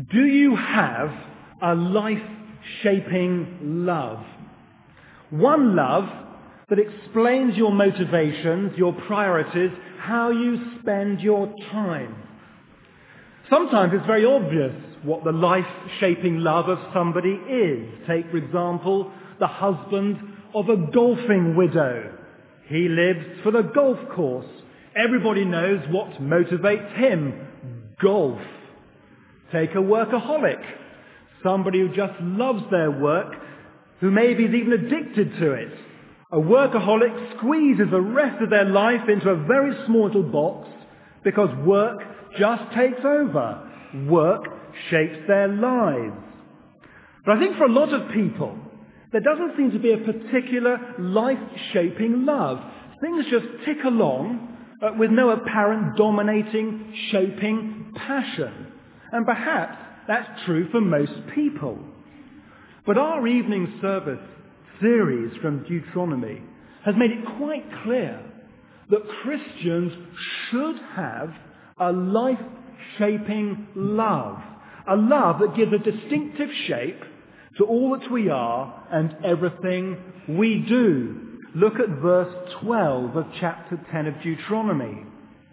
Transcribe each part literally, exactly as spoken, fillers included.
Do you have a life-shaping love? One love that explains your motivations, your priorities, how you spend your time. Sometimes it's very obvious what the life-shaping love of somebody is. Take, for example, the husband of a golfing widow. He lives for the golf course. Everybody knows what motivates him. Golf. Take a workaholic. Somebody who just loves their work, who maybe is even addicted to it. A workaholic squeezes the rest of their life into a very small little box because work just takes over. Work shapes their lives. But I think for a lot of people, there doesn't seem to be a particular life-shaping love. Things just tick along uh, with no apparent dominating, shaping passion. And perhaps that's true for most people. But our evening service series from Deuteronomy has made it quite clear that Christians should have a life-shaping love. A love that gives a distinctive shape to all that we are and everything we do. Look at verse twelve of chapter ten of Deuteronomy.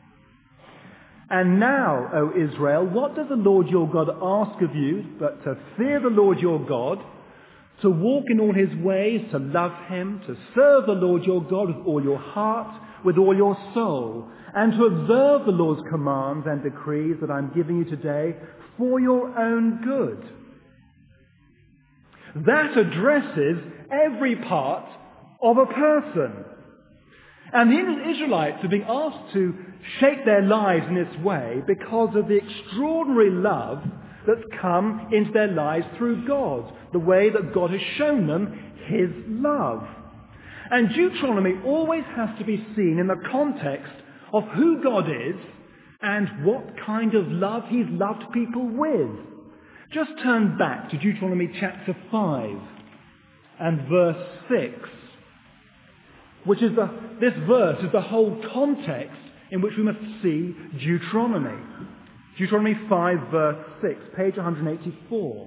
And now, O Israel, what does the Lord your God ask of you but to fear the Lord your God, to walk in all his ways, to love him, to serve the Lord your God with all your heart, with all your soul, and to observe the Lord's commands and decrees that I'm giving you today for your own good. That addresses every part of a person. And the Israelites are being asked to shape their lives in this way because of the extraordinary love that's come into their lives through God, the way that God has shown them his love. And Deuteronomy always has to be seen in the context of who God is and what kind of love he's loved people with. Just turn back to Deuteronomy chapter five and verse six, which is the, this verse is the whole context in which we must see Deuteronomy. Deuteronomy five verse six, page one eighty-four.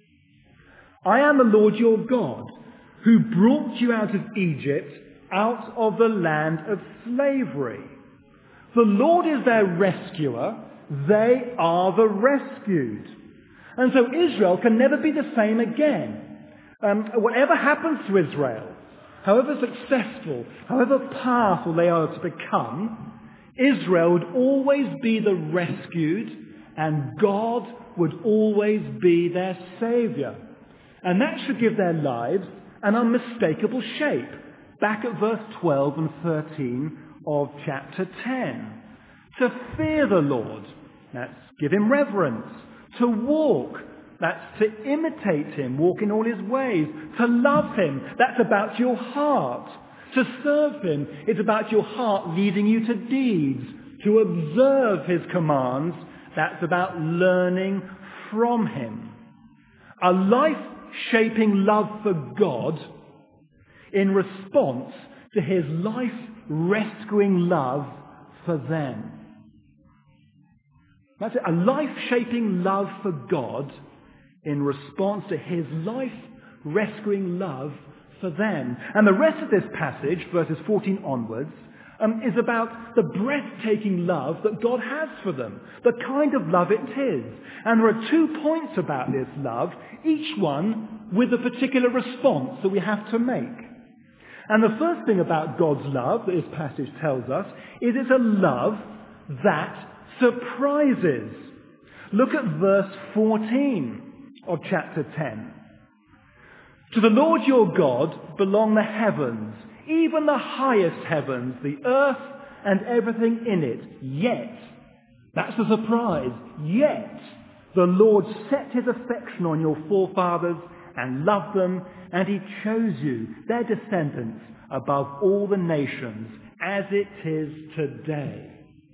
I am the Lord your God, who brought you out of Egypt, out of the land of slavery. The Lord is their rescuer. They are the rescued. And so Israel can never be the same again. Um, whatever happens to Israel, however successful, however powerful they are to become, Israel would always be the rescued, and God would always be their saviour. And that should give their lives an unmistakable shape. Back at verse twelve and thirteen of chapter ten. To fear the Lord, that's give him reverence. To walk, that's to imitate him, walk in all his ways. To love him, that's about your heart. To serve him, it's about your heart leading you to deeds. To observe his commands, that's about learning from him. A life-shaping love for God in response to his life-rescuing love for them. That's it, a life-shaping love for God in response to his life-rescuing love for them. And the rest of this passage, verses fourteen onwards, um, is about the breathtaking love that God has for them, the kind of love it is. And there are two points about this love, each one with a particular response that we have to make. And the first thing about God's love that this passage tells us is it's a love that surprises. Look at verse fourteen of chapter ten. To the Lord your God belong the heavens, even the highest heavens, the earth and everything in it. Yet, that's the surprise, yet the Lord set his affection on your forefathers and loved them, and he chose you, their descendants, above all the nations, as it is today.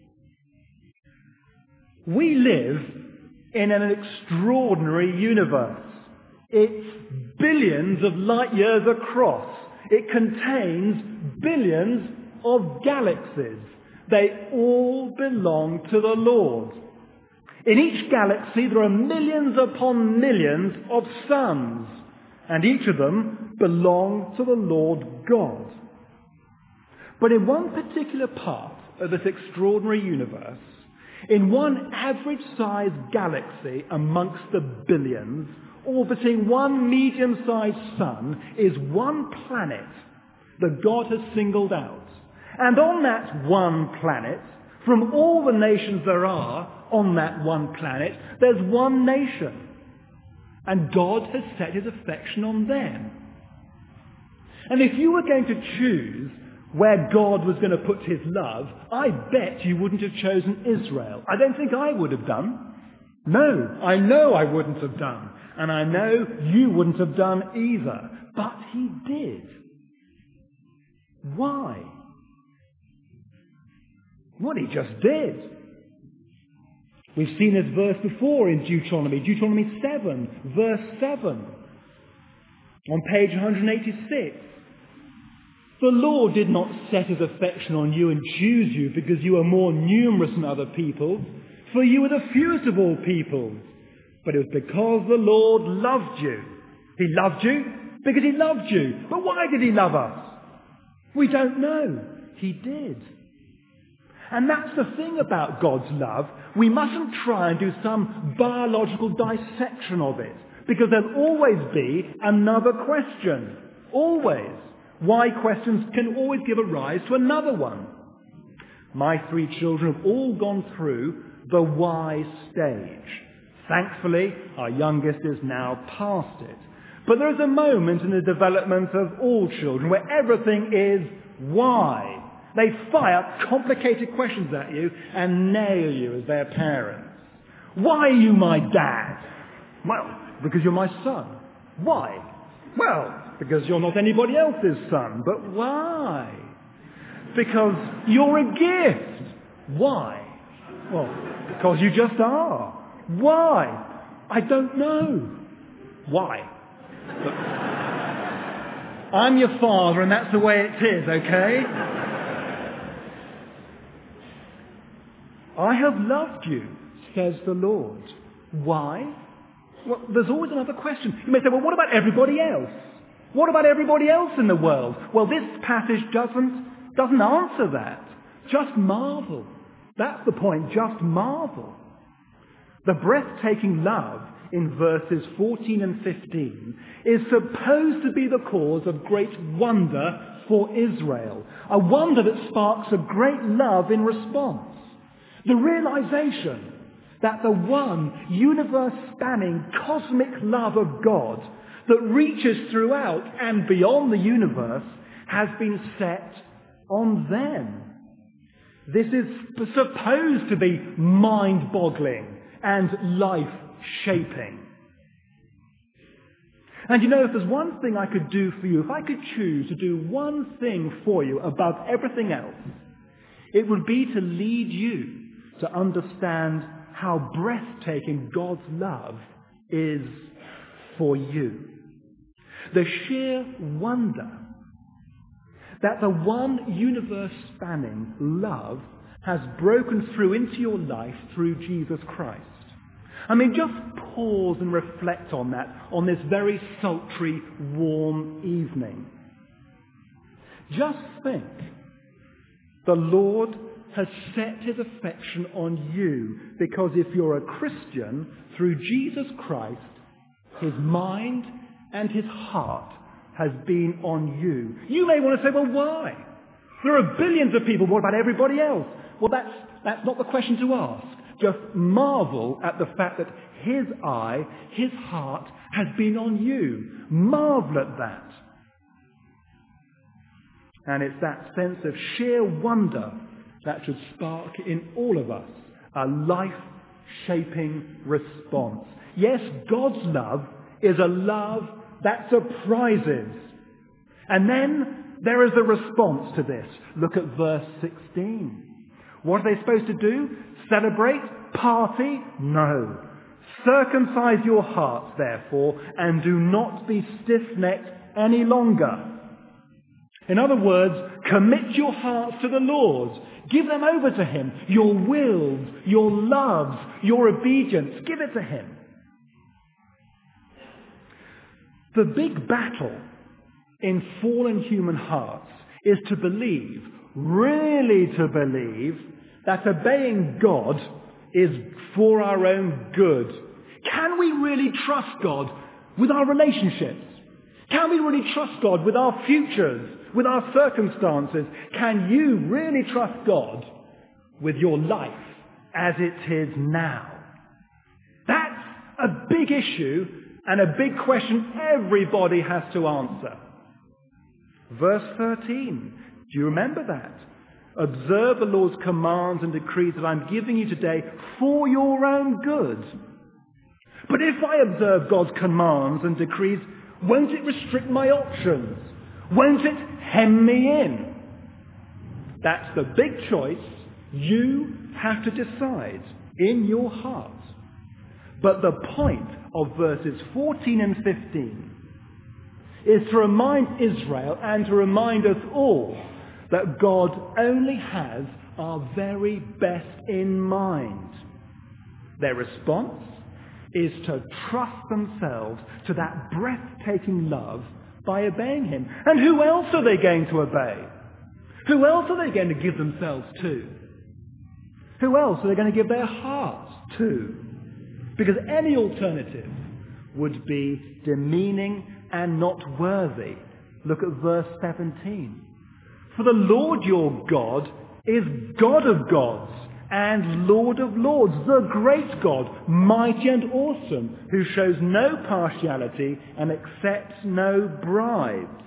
We live in an extraordinary universe. It's billions of light years across. It contains billions of galaxies. They all belong to the Lord. In each galaxy there are millions upon millions of suns, and each of them belong to the Lord God. But in one particular part of this extraordinary universe, in one average-sized galaxy amongst the billions, orbiting one medium-sized sun, is one planet that God has singled out. And on that one planet, from all the nations there are on that one planet, there's one nation. And God has set his affection on them. And if you were going to choose where God was going to put his love, I bet you wouldn't have chosen Israel. I don't think I would have done. No, I know I wouldn't have done. And I know you wouldn't have done either. But he did. Why? Well, he just did. We've seen this verse before in Deuteronomy, Deuteronomy seven, verse seven, on page one hundred eighty-six. The Lord did not set his affection on you and choose you because you are more numerous than other peoples, for you were the fewest of all peoples. But it was because the Lord loved you. He loved you because he loved you. But why did he love us? We don't know. He did. And that's the thing about God's love. We mustn't try and do some biological dissection of it, because there'll always be another question. Always. Why questions can always give a rise to another one. My three children have all gone through the why stage. Thankfully, our youngest is now past it. But there is a moment in the development of all children where everything is why. They fire complicated questions at you and nail you as their parents. Why are you my dad? Well, because you're my son. Why? Well, because you're not anybody else's son. But why? Because you're a gift. Why? Well, because you just are. Why? I don't know. Why? But I'm your father and that's the way it is, okay? I have loved you, says the Lord. Why? Well, there's always another question. You may say, well, what about everybody else? What about everybody else in the world? Well, this passage doesn't, doesn't answer that. Just marvel. That's the point. Just marvel. The breathtaking love in verses fourteen and fifteen is supposed to be the cause of great wonder for Israel. A wonder that sparks a great love in response. The realization that the one universe-spanning cosmic love of God that reaches throughout and beyond the universe has been set on them. This is supposed to be mind-boggling and life-shaping. And you know, if there's one thing I could do for you, if I could choose to do one thing for you above everything else, it would be to lead you to understand how breathtaking God's love is for you. The sheer wonder that the one universe-spanning love has broken through into your life through Jesus Christ. I mean, just pause and reflect on that on this very sultry, warm evening. Just think, the Lord has set his affection on you because if you're a Christian, through Jesus Christ, his mind and his heart has been on you. You may want to say, well, why? There are billions of people. What about everybody else? Well, that's, that's not the question to ask. Just marvel at the fact that his eye, his heart, has been on you. Marvel at that. And it's that sense of sheer wonder that should spark in all of us a life-shaping response. Yes, God's love is a love that surprises. And then there is a response to this. Look at verse sixteen. What are they supposed to do? Celebrate? Party? No. Circumcise your hearts, therefore, and do not be stiff-necked any longer. In other words, commit your hearts to the Lord. Give them over to him. Your wills, your loves, your obedience. Give it to him. The big battle in fallen human hearts is to believe, really to believe, that obeying God is for our own good. Can we really trust God with our relationships? Can we really trust God with our futures, with our circumstances? Can you really trust God with your life as it is now? That's a big issue and a big question everybody has to answer. Verse thirteen, do you remember that? Observe the Lord's commands and decrees that I'm giving you today for your own good. But if I observe God's commands and decrees, won't it restrict my options? Won't it hem me in? That's the big choice you have to decide in your heart. But the point of verses fourteen and fifteen is to remind Israel and to remind us all that God only has our very best in mind. Their response is to trust themselves to that breathtaking love by obeying him. And who else are they going to obey? Who else are they going to give themselves to? Who else are they going to give their hearts to? Because any alternative would be demeaning and not worthy. Look at verse seventeen. For the Lord your God is God of gods and Lord of lords, the great God, mighty and awesome, who shows no partiality and accepts no bribes.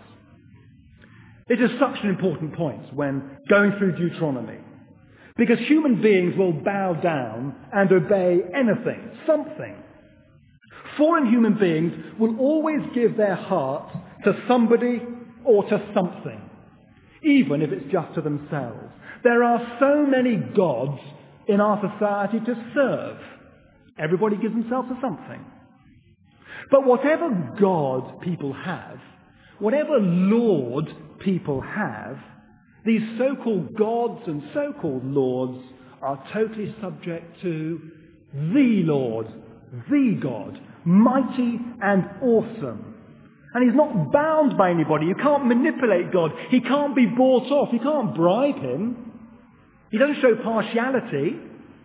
It is such an important point when going through Deuteronomy, because human beings will bow down and obey anything, something. Fallen human beings will always give their heart to somebody or to something, even if it's just to themselves. There are so many gods in our society to serve. Everybody gives themselves to something. But whatever God people have, whatever Lord people have, these so-called gods and so-called lords are totally subject to the Lord, the God, mighty and awesome. And he's not bound by anybody. You can't manipulate God. He can't be bought off. You can't bribe him. He doesn't show partiality.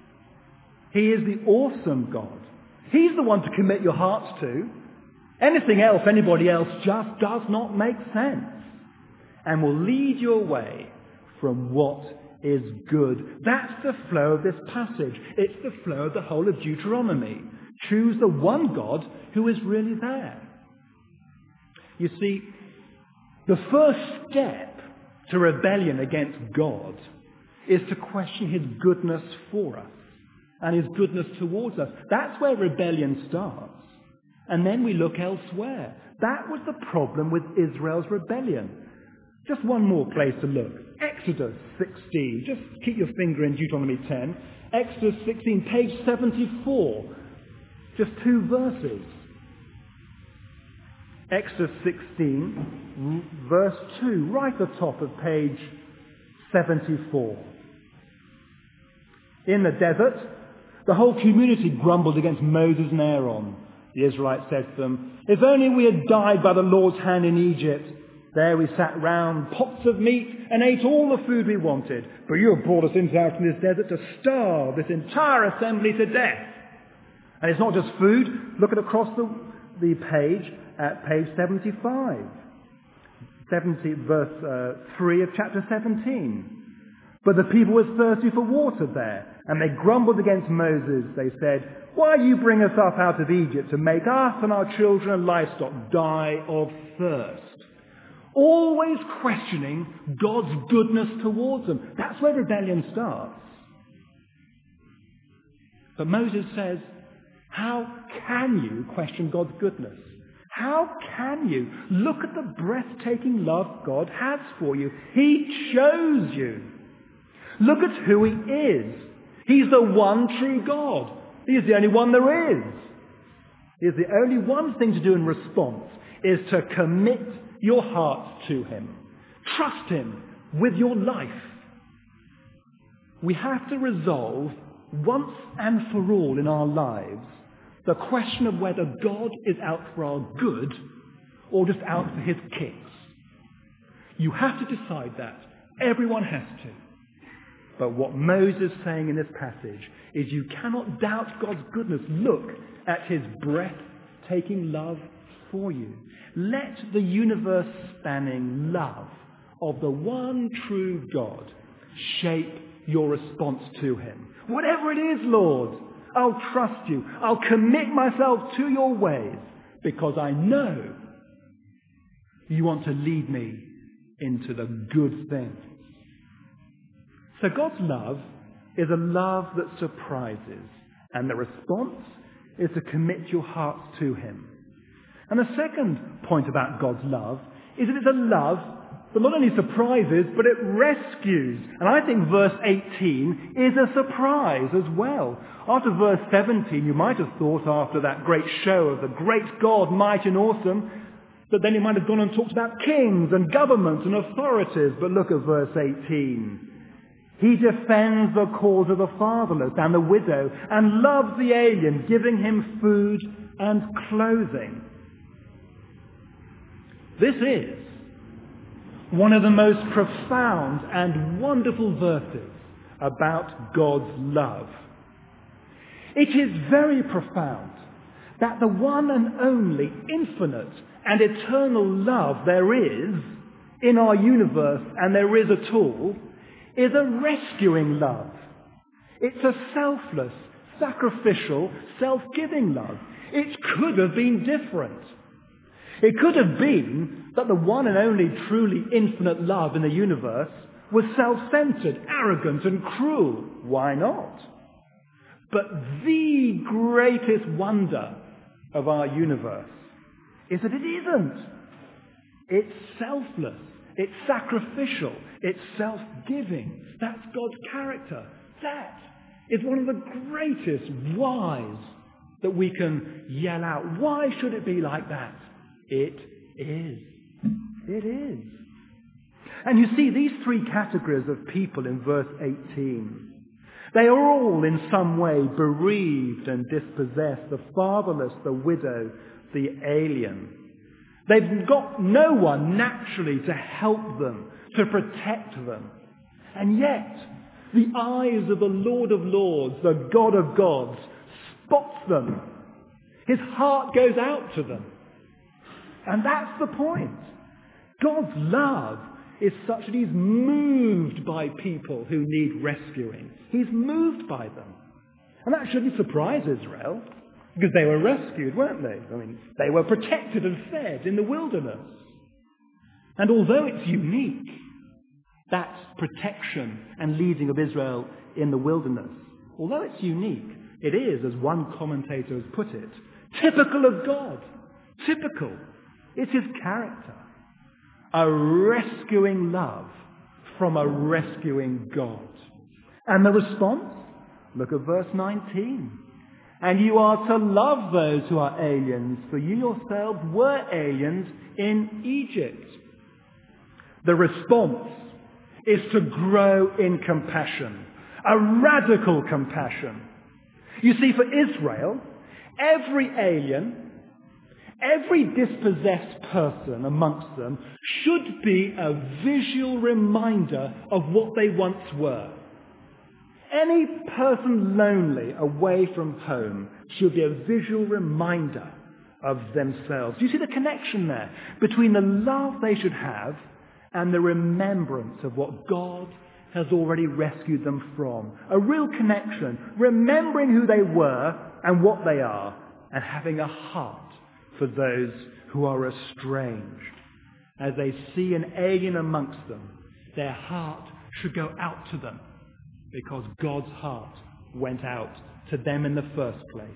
He is the awesome God. He's the one to commit your hearts to. Anything else, anybody else, just does not make sense and will lead you away from what is good. That's the flow of this passage. It's the flow of the whole of Deuteronomy. Choose the one God who is really there. You see, the first step to rebellion against God is to question his goodness for us and his goodness towards us. That's where rebellion starts. And then we look elsewhere. That was the problem with Israel's rebellion. Just one more place to look. Exodus sixteen. Just keep your finger in Deuteronomy ten. Exodus sixteen, page seventy-four. Just two verses. Exodus sixteen, verse two, right at the top of page seventy-four. In the desert, the whole community grumbled against Moses and Aaron. The Israelites said to them, "If only we had died by the Lord's hand in Egypt. There we sat round pots of meat and ate all the food we wanted. But you have brought us into out in this desert to starve this entire assembly to death." And it's not just food. Look at across the, the page at page seventy-five. seventy, verse uh, three of chapter seventeen. But the people were thirsty for water there, and they grumbled against Moses. They said, "Why you bring us up out of Egypt to make us and our children and livestock die of thirst?" Always questioning God's goodness towards them. That's where rebellion starts. But Moses says, how can you question God's goodness? How can you? Look at the breathtaking love God has for you. He chose you. Look at who he is. He's the one true God. He is the only one there is. He is the only one thing to do in response is to commit your heart to him. Trust him with your life. we have to resolve once and for all in our lives the question of whether God is out for our good or just out for his kicks. You have to decide that. Everyone has to. But what Moses is saying in this passage is you cannot doubt God's goodness. Look at his breathtaking love for you. Let the universe-spanning love of the one true God shape your response to him. Whatever it is, Lord, I'll trust you. I'll commit myself to your ways because I know you want to lead me into the good things. So God's love is a love that surprises, and the response is to commit your hearts to him. And the second point about God's love is that it's a love that not only surprises, but it rescues. And I think verse eighteen is a surprise as well. After verse seventeen, you might have thought after that great show of the great God, mighty and awesome, that then he might have gone and talked about kings and governments and authorities. But look at verse eighteen. He defends the cause of the fatherless and the widow and loves the alien, giving him food and clothing. This is one of the most profound and wonderful verses about God's love. It is very profound that the one and only infinite and eternal love there is in our universe, and there is at all, is a rescuing love. It's a selfless, sacrificial, self-giving love. It could have been different. It could have been that the one and only truly infinite love in the universe was self-centered, arrogant and cruel. Why not? But the greatest wonder of our universe is that it isn't. It's selfless. It's sacrificial. It's self-giving. That's God's character. That is one of the greatest whys that we can yell out. Why should it be like that? It is. It is. And you see these three categories of people in verse eighteen. They are all in some way bereaved and dispossessed. The fatherless, the widow, the alien. They've got no one naturally to help them, to protect them. And yet, the eyes of the Lord of Lords, the God of gods, spots them. His heart goes out to them. And that's the point. God's love is such that he's moved by people who need rescuing. He's moved by them. And that shouldn't surprise Israel, because they were rescued, weren't they? I mean, they were protected and fed in the wilderness. And although it's unique, that protection and leading of Israel in the wilderness, although it's unique, it is, as one commentator has put it, typical of God. Typical. It's his character. A rescuing love from a rescuing God. And the response? Look at verse nineteen. And you are to love those who are aliens, for you yourselves were aliens in Egypt. The response is to grow in compassion, a radical compassion. You see, for Israel, every alien, every dispossessed person amongst them should be a visual reminder of what they once were. Any person lonely away from home should be a visual reminder of themselves. Do you see the connection there between the love they should have and the remembrance of what God has already rescued them from? A real connection, remembering who they were and what they are, and having a heart for those who are estranged. As they see an alien amongst them, their heart should go out to them, because God's heart went out to them in the first place.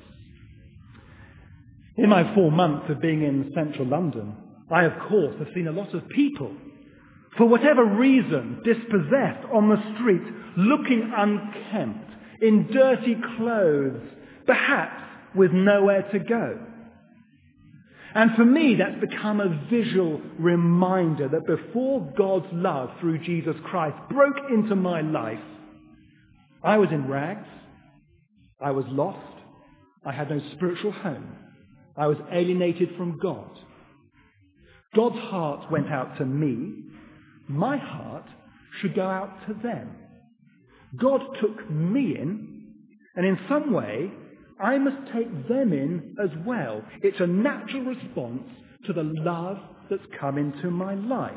In my four months of being in central London, I, of course, have seen a lot of people, for whatever reason, dispossessed on the street, looking unkempt, in dirty clothes, perhaps with nowhere to go. And for me, that's become a visual reminder that before God's love through Jesus Christ broke into my life, I was in rags. I was lost. I had no spiritual home. I was alienated from God. God's heart went out to me. My heart should go out to them. God took me in, and in some way, I must take them in as well. It's a natural response to the love that's come into my life.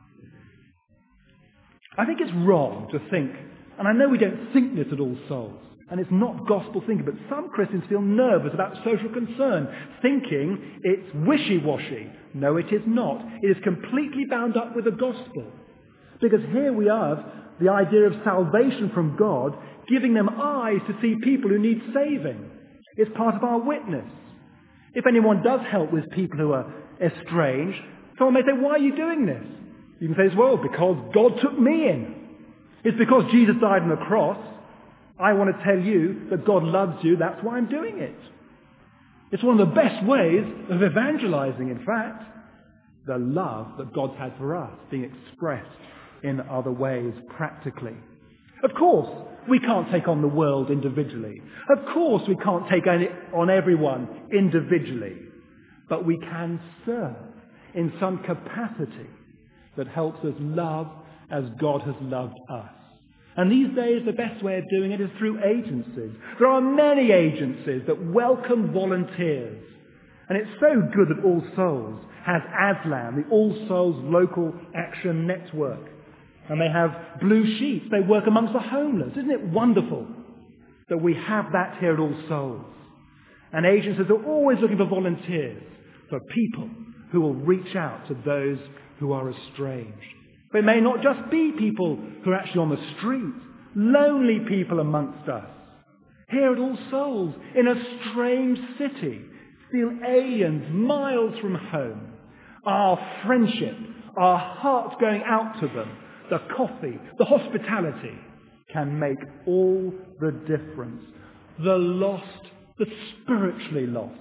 I think it's wrong to think, and I know we don't think this at All Souls, and it's not gospel thinking, but some Christians feel nervous about social concern, thinking it's wishy-washy. No, it is not. It is completely bound up with the gospel. Because here we have the idea of salvation from God, giving them eyes to see people who need saving. It's part of our witness. If anyone does help with people who are estranged, someone may say, why are you doing this? You can say, well, because God took me in. It's because Jesus died on the cross. I want to tell you that God loves you. That's why I'm doing it. It's one of the best ways of evangelizing, in fact. The love that God's had for us being expressed in other ways practically. Of course, we can't take on the world individually. Of course, we can't take on everyone individually. But we can serve in some capacity that helps us love as God has loved us. And these days, the best way of doing it is through agencies. There are many agencies that welcome volunteers. And it's so good that All Souls has ASLAM, the All Souls Local Action Network. And they have Blue Sheets. They work amongst the homeless. Isn't it wonderful that we have that here at All Souls? And agencies are always looking for volunteers, for people who will reach out to those who are estranged. But it may not just be people who are actually on the street, lonely people amongst us. Here at All Souls, in a strange city, feel aliens miles from home. Our friendship, our hearts going out to them, the coffee, the hospitality can make all the difference. The lost, the spiritually lost.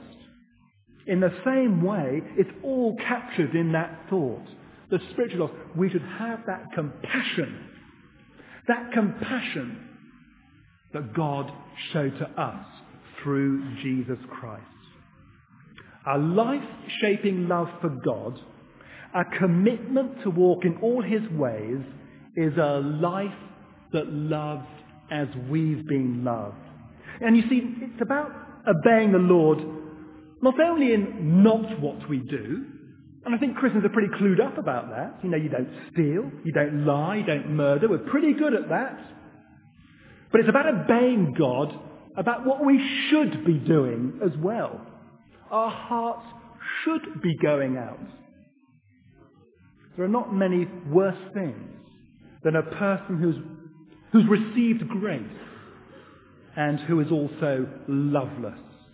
In the same way, it's all captured in that thought. The spiritual lost. We should have that compassion. That compassion that God showed to us through Jesus Christ. A life-shaping love for God, a commitment to walk in all his ways, is a life that loves as we've been loved. And you see, it's about obeying the Lord not only in not what we do, and I think Christians are pretty clued up about that. You know, you don't steal, you don't lie, you don't murder. We're pretty good at that. But it's about obeying God, about what we should be doing as well. Our hearts should be going out. There are not many worse things than a person who's, who's received grace and who is also loveless.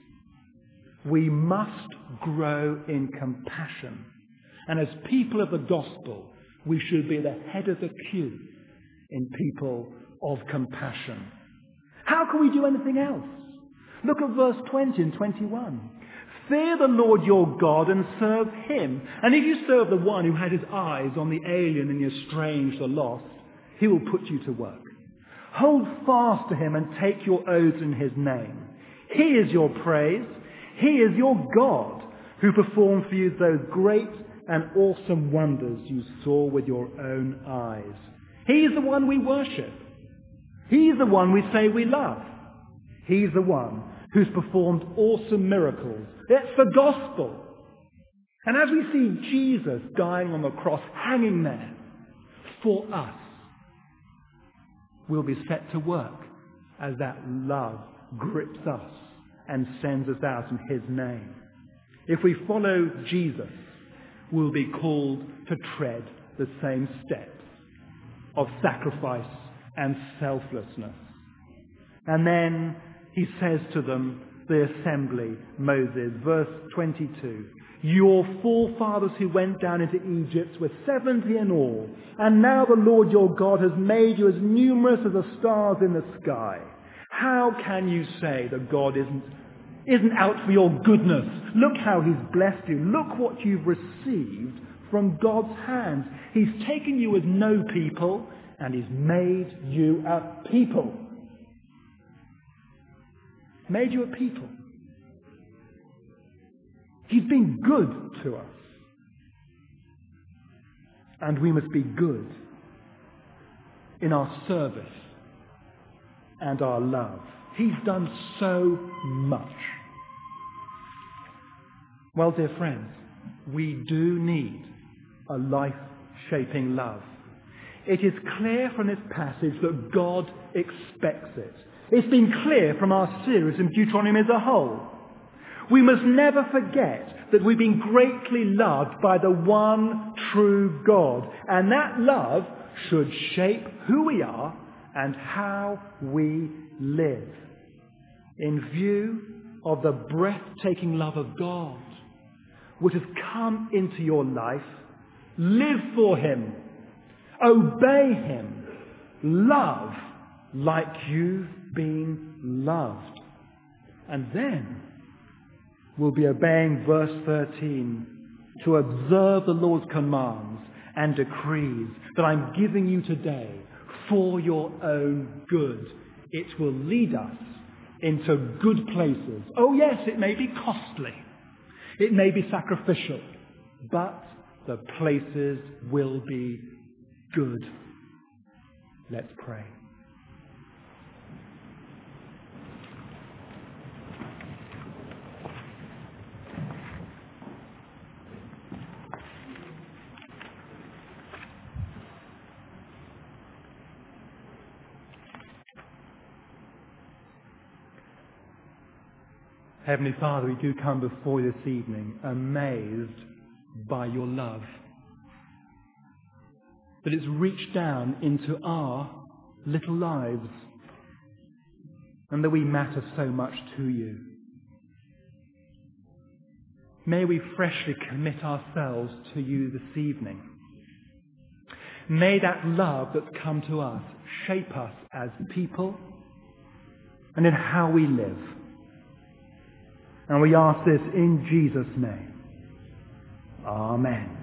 We must grow in compassion. And as people of the gospel, we should be the head of the queue in people of compassion. How can we do anything else? Look at verse twenty and twenty-one. Fear the Lord your God and serve him. And if you serve the one who had his eyes on the alien and the estranged, the lost, he will put you to work. Hold fast to him and take your oaths in his name. He is your praise. He is your God who performed for you those great and awesome wonders you saw with your own eyes. He's the one we worship. He's the one we say we love. He's the one who's performed awesome miracles. It's the gospel. And as we see Jesus dying on the cross, hanging there for us, we'll be set to work as that love grips us and sends us out in his name. If we follow Jesus, we'll be called to tread the same steps of sacrifice and selflessness. And then he says to them, the assembly, Moses, verse twenty-two, your forefathers who went down into Egypt were seventy in all, and now the Lord your God has made you as numerous as the stars in the sky. How can you say that God isn't, isn't out for your goodness? Look how he's blessed you. Look what you've received from God's hand. He's taken you as no people, and he's made you a people. made you a people. He's been good to us. And we must be good in our service and our love. He's done so much. Well, dear friends, we do need a life-shaping love. It is clear from this passage that God expects it. It's been clear from our series in Deuteronomy as a whole. We must never forget that we've been greatly loved by the one true God, and that love should shape who we are and how we live. In view of the breathtaking love of God, which has come into your life, live for him, obey him, love like you've been loved. And then we'll be obeying verse thirteen, to observe the Lord's commands and decrees that I'm giving you today for your own good. It will lead us into good places. Oh yes, it may be costly. It may be sacrificial. But the places will be good. Let's pray. Heavenly Father, we do come before you this evening amazed by your love. That it's reached down into our little lives and that we matter so much to you. May we freshly commit ourselves to you this evening. May that love that's come to us shape us as people and in how we live. And we ask this in Jesus' name. Amen.